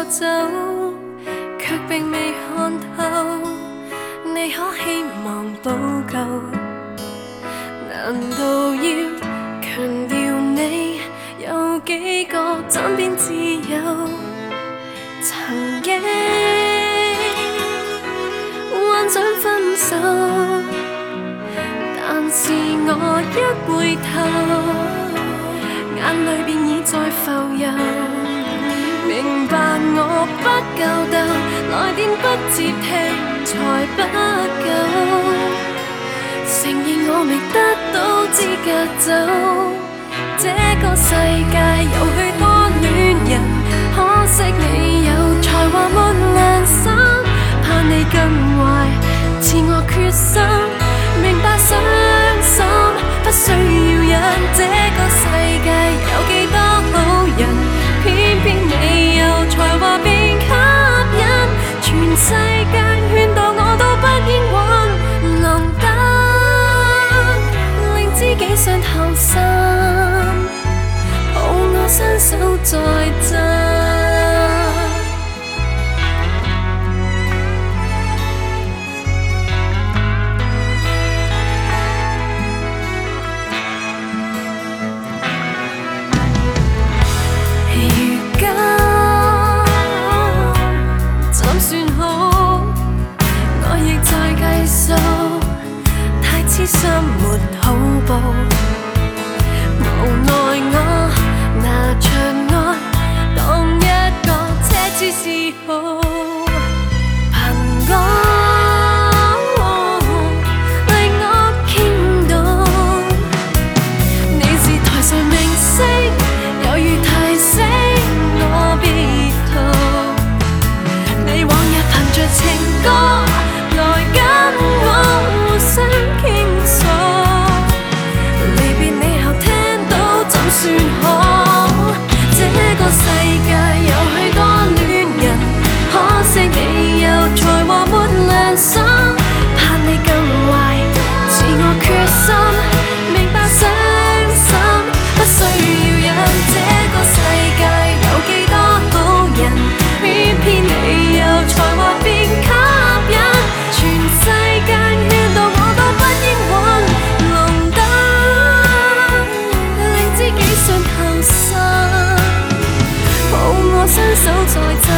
走，卻並未看透。你可希望補救？難道要強調你有幾個枕邊摯友？曾經幻想分手，但是我一回頭，眼淚便已在浮游。明白我不夠鬥，來電不接聽才不夠。承認我未得到資格走，這個世界有許多戀人，可惜你有才華沒良心，怕你更壞，似我決心，明白傷心不需要忍。這個世界有幾多好人，偏偏你有才華便吸引，全世界勸導我都不應允，能得令知己傷透心，抱我伸手再贈。太痴心沒好報，無奈我拿着愛當一個奢侈嗜好，憑我令我傾倒。你是台上明星，猶如提醒我別逃。你往日憑着情歌來跟我互相傾訴，離別你後聽到怎算好？這個世界有許多戀人，可惜你有才華沒良心，怕你更壞，自我決心，明白傷心不需要忍。這個世界有幾多好人，偏偏你有才華便吸引，全世界勸導我都不應允，弄得令知己傷透心，抱我伸手再贈。